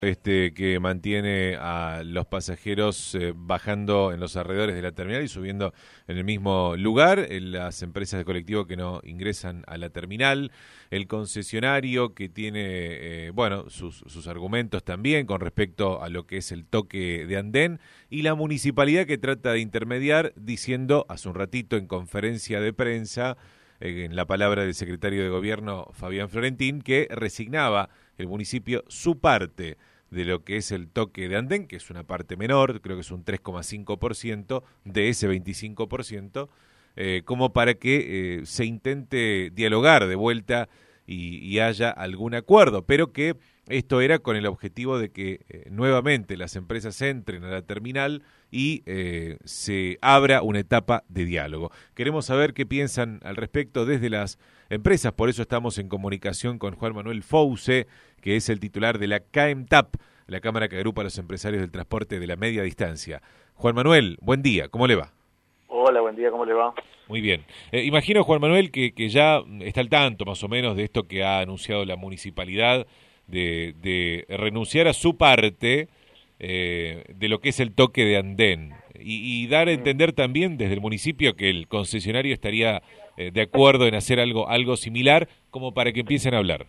Que mantiene a los pasajeros bajando en los alrededores de la terminal y subiendo en el mismo lugar, las empresas de colectivo que no ingresan a la terminal, el concesionario que tiene, sus argumentos también con respecto a lo que es el toque de andén, y la municipalidad que trata de intermediar diciendo, hace un ratito en conferencia de prensa, en la palabra del secretario de Gobierno Fabián Florentín, que resignaba el municipio su parte de lo que es el toque de andén, que es una parte menor, creo que es un 3,5% de ese 25%, como para que se intente dialogar de vuelta y haya algún acuerdo, pero que esto era con el objetivo de que nuevamente las empresas entren a la terminal y se abra una etapa de diálogo. Queremos saber qué piensan al respecto desde las empresas, por eso estamos en comunicación con Juan Manuel Fouce, que es el titular de la CAEMTAP, la Cámara que agrupa a los empresarios del transporte de la media distancia. Juan Manuel, buen día, ¿cómo le va? Hola, buen día, ¿cómo le va? Muy bien. Imagino, Juan Manuel, que ya está al tanto más o menos de esto que ha anunciado la municipalidad de renunciar a su parte de lo que es el toque de andén y dar a entender también desde el municipio que el concesionario estaría de acuerdo en hacer algo similar como para que empiecen a hablar.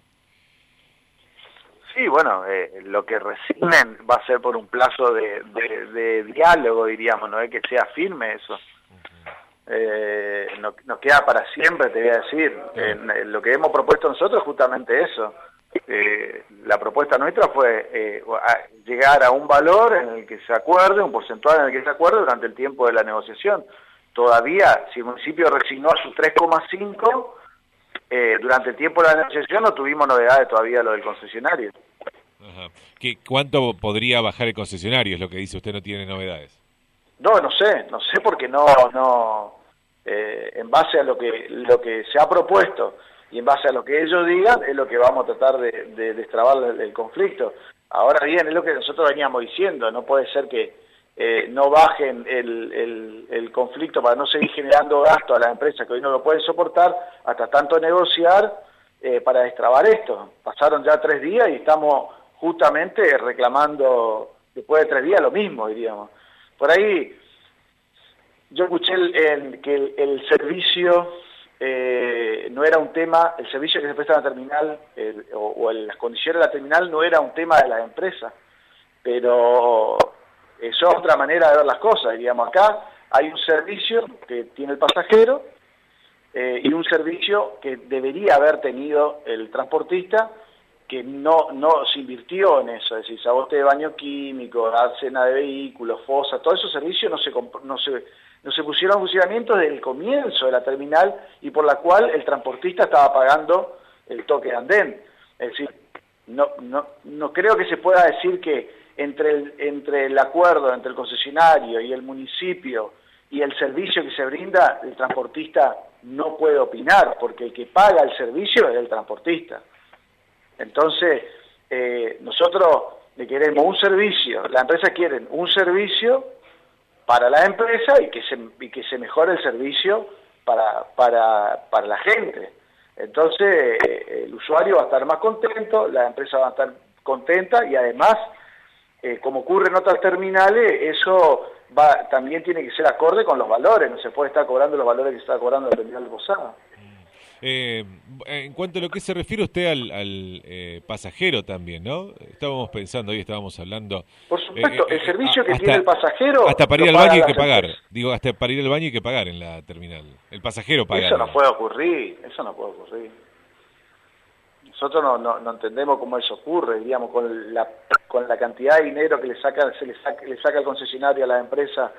Sí, bueno, lo que resignen va a ser por un plazo de diálogo, diríamos, no es que sea firme eso. No queda para siempre, te voy a decir. Lo que hemos propuesto nosotros es justamente eso. La propuesta nuestra fue llegar a un valor en el que se acuerde, un porcentual en el que se acuerde durante el tiempo de la negociación. Todavía, si el municipio resignó a sus 3,5, durante el tiempo de la negociación no tuvimos novedades todavía lo del concesionario. Ajá. ¿Cuánto podría bajar el concesionario? Es lo que dice usted, no tiene novedades. No sé porque en base a lo que se ha propuesto y en base a lo que ellos digan es lo que vamos a tratar de destrabar el conflicto. Ahora bien, es lo que nosotros veníamos diciendo, no puede ser que no bajen el conflicto para no seguir generando gasto a las empresas que hoy no lo pueden soportar, hasta tanto negociar para destrabar esto. Pasaron ya 3 días y estamos justamente reclamando después de 3 días lo mismo, diríamos. Por ahí yo escuché que el servicio no era un tema, el servicio que se presta en la terminal las condiciones de la terminal no era un tema de las empresas, pero eso es otra manera de ver las cosas, diríamos. Acá hay un servicio que tiene el pasajero y un servicio que debería haber tenido el transportista, que no se invirtió en eso, es decir, sabote de baño químico, arcena de vehículos, fosa, todos esos servicios no se pusieron en funcionamiento desde el comienzo de la terminal y por la cual el transportista estaba pagando el toque de andén. Es decir, no creo que se pueda decir que entre el acuerdo entre el concesionario y el municipio y el servicio que se brinda, el transportista no puede opinar, porque el que paga el servicio es el transportista. Entonces, nosotros le queremos un servicio, las empresas quieren un servicio para la empresa y que se mejore el servicio para la gente. Entonces, el usuario va a estar más contento, la empresa va a estar contenta y además, como ocurre en otras terminales, eso también tiene que ser acorde con los valores, no se puede estar cobrando los valores que se está cobrando la terminal de Posada. En cuanto a lo que se refiere usted al pasajero también, ¿no? Estábamos pensando, hoy estábamos hablando... Por supuesto, el servicio que tiene el pasajero... Hasta para ir al baño hay que pagar. Digo, hasta para ir al baño hay que pagar en la terminal. El pasajero paga. Eso no puede ocurrir, Nosotros no entendemos cómo eso ocurre, digamos, con la cantidad de dinero que le saca el concesionario a la empresa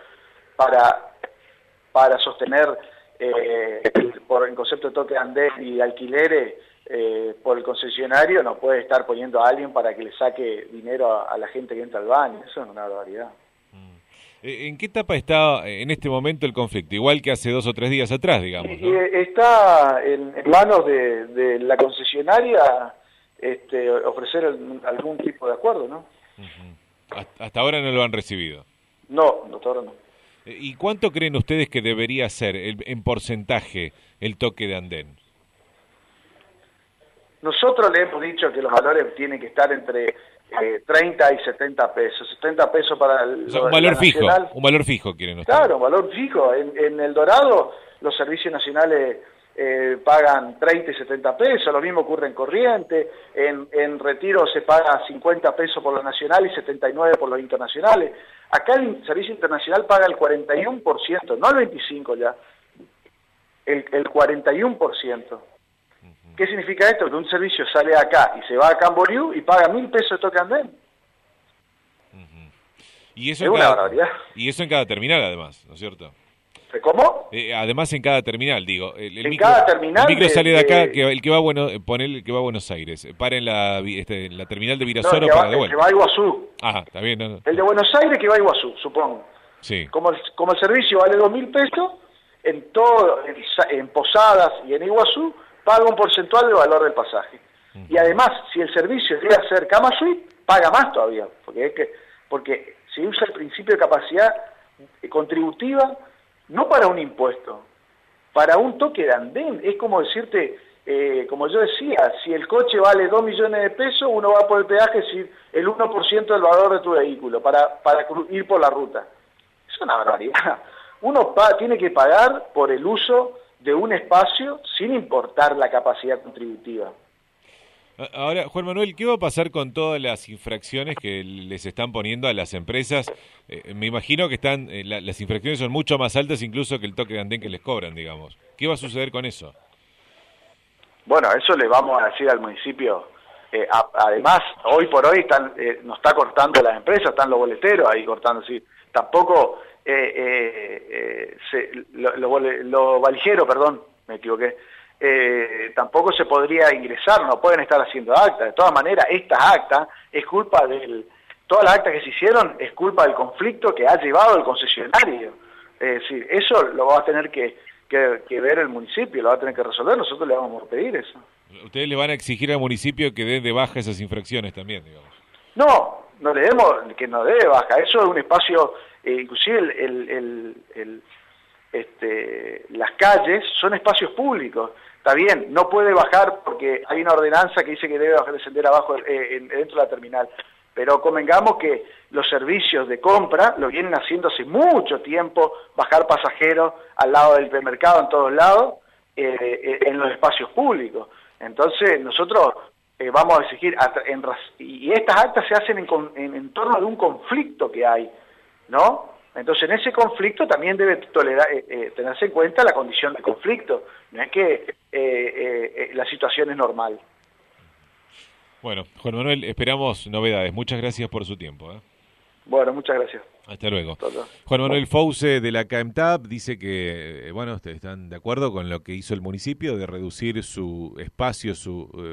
para sostener... por el concepto de toque de andén y alquileres por el concesionario, no puede estar poniendo a alguien para que le saque dinero a la gente que entra al baño. Eso es una barbaridad. ¿En qué etapa está en este momento el conflicto? Igual que hace 2 o 3 días atrás, digamos, ¿no? Está en manos de la concesionaria ofrecer algún tipo de acuerdo, ¿no? Hasta ahora no lo han recibido. No, hasta ahora no. ¿Y cuánto creen ustedes que debería ser en porcentaje el toque de andén? Nosotros le hemos dicho que los valores tienen que estar entre 30 y 70 pesos. 70 pesos para o sea, un valor fijo, nacional. un valor fijo quieren ustedes. Claro, un valor fijo. En El Dorado los servicios nacionales pagan 30 y 70 pesos, lo mismo ocurre en Corrientes, en Retiro se paga 50 pesos por lo nacional y 79 por los internacionales. Acá el servicio internacional paga el 41%, no el 25% ya, el 41%. ¿Qué significa esto? Que un servicio sale acá y se va a Camboriú y paga 1.000 pesos de toque andén. Y eso es una barbaridad. Y eso en cada terminal, además, ¿no es cierto? ¿Cómo? Además en cada terminal, digo. El micro, cada terminal. El micro sale de acá, el que va a Buenos Aires. Para en la terminal de Virasoro para de vuelta. El que va a Iguazú. Ajá, está bien. No. El de Buenos Aires que va a Iguazú, supongo. Sí. Como el servicio vale 2.000 pesos, en Posadas y en Iguazú, paga un porcentual del valor del pasaje. Y además, si el servicio llega a ser cama suite, paga más todavía. Porque se usa el principio de capacidad contributiva, no para un impuesto, para un toque de andén. Es como decirte, como yo decía, si el coche vale 2 millones de pesos, uno va por el peaje, si el 1% del valor de tu vehículo, para ir por la ruta. Es una barbaridad. Uno tiene que pagar por el uso de un espacio sin importar la capacidad contributiva. Ahora, Juan Manuel, ¿qué va a pasar con todas las infracciones que les están poniendo a las empresas? Me imagino que las infracciones son mucho más altas incluso que el toque de andén que les cobran, digamos. ¿Qué va a suceder con eso? Bueno, eso le vamos a decir al municipio. Además, hoy por hoy nos está cortando las empresas, están los boleteros ahí cortando. ¿Sí? Tampoco los valijeros, me equivoqué. Tampoco se podría ingresar, no pueden estar haciendo actas. De todas maneras, estas actas es culpa todas las actas que se hicieron es culpa del conflicto que ha llevado el concesionario. Es decir, eso lo va a tener que ver el municipio, lo va a tener que resolver, nosotros le vamos a pedir eso. Ustedes le van a exigir al municipio que dé de baja esas infracciones también, digamos. No le demos, que no dé de baja, eso es un espacio, inclusive las calles son espacios públicos. Está bien, no puede bajar porque hay una ordenanza que dice que debe descender abajo dentro de la terminal, pero convengamos que los servicios de compra lo vienen haciendo hace mucho tiempo, bajar pasajeros al lado del hipermercado en todos lados, en los espacios públicos. Entonces nosotros vamos a exigir, y estas actas se hacen en torno de un conflicto que hay, ¿no? Entonces, en ese conflicto también debe tenerse en cuenta la condición de conflicto. No es que la situación es normal. Bueno, Juan Manuel, esperamos novedades. Muchas gracias por su tiempo. Bueno, muchas gracias. Hasta luego. Juan Manuel Fouce de la CAEMTAP dice que, ustedes están de acuerdo con lo que hizo el municipio de reducir su espacio, su